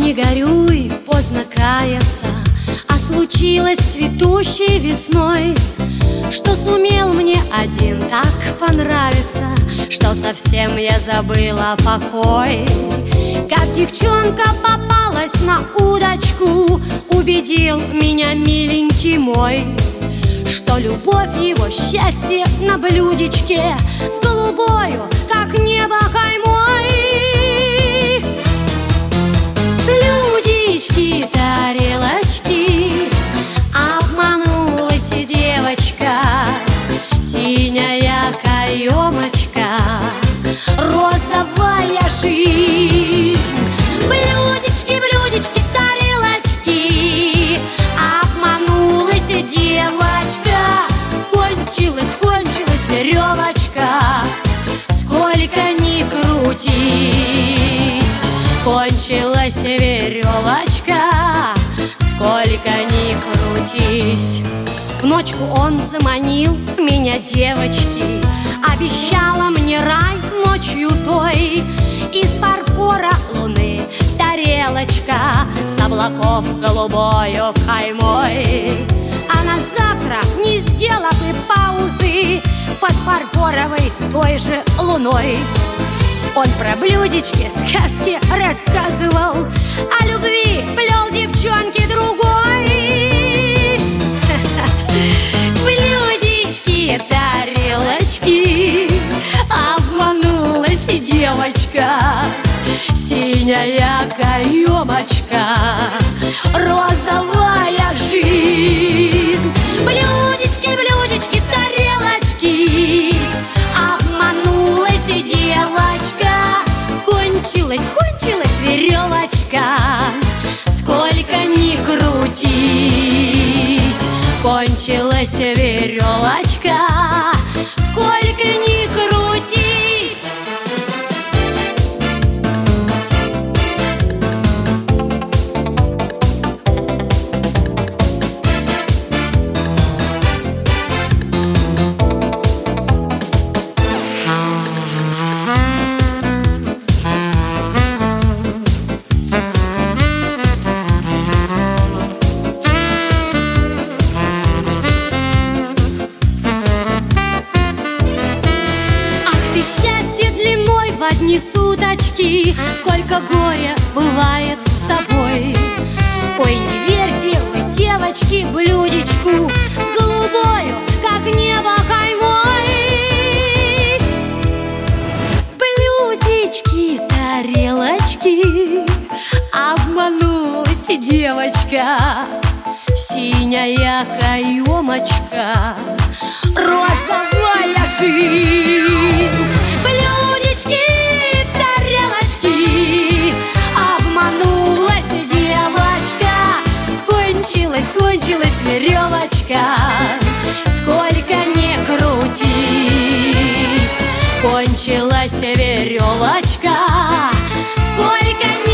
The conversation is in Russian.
Не горюй, поздно каяться, а случилось цветущей весной, что сумел мне один так понравиться, что совсем я забыла покой. Как девчонка попалась на удочку, убедил меня миленький мой, что любовь его счастье на блюдечке с голубою, как небо, каймой. Блюдечки, тарелочки, обманулась девочка, синяя каемочка, розовая жизнь. Блюдечки, блюдечки, тарелочки, обманулась девочка, кончилась, кончилась веревочка, сколько ни крутись, кончилась веревочка, сколько ни крутись. В ночку он заманил меня, девочки, обещала мне рай ночью той. Из фарфора луны тарелочка, с облаков голубою каймой. А на завтра, не сделав и паузы, под фарфоровой той же луной он про блюдечки сказки рассказывал, о любви плел девчонке другой. Блюдечки, тарелочки, обманулась девочка, синяя каемочка, розовая жизнь. Блюдечки, блюдечки, тарелочки, обманулась девочка, кончилась, кончилась веревочка, сколько ни крутись, кончилась веревочка, сколько ни крутись. Счастье длиной в одни суточки, сколько горя бывает с тобой. Ой, не верьте вы, девочки, блюдечку с голубою, как небо, каймой. Блюдечки, тарелочки, обманулась девочка, синяя каемочка, розовая жизнь. Блюдечки, тарелочки, обманулась девочка, кончилась, кончилась веревочка, сколько ни крутись, кончилась веревочка, сколько ни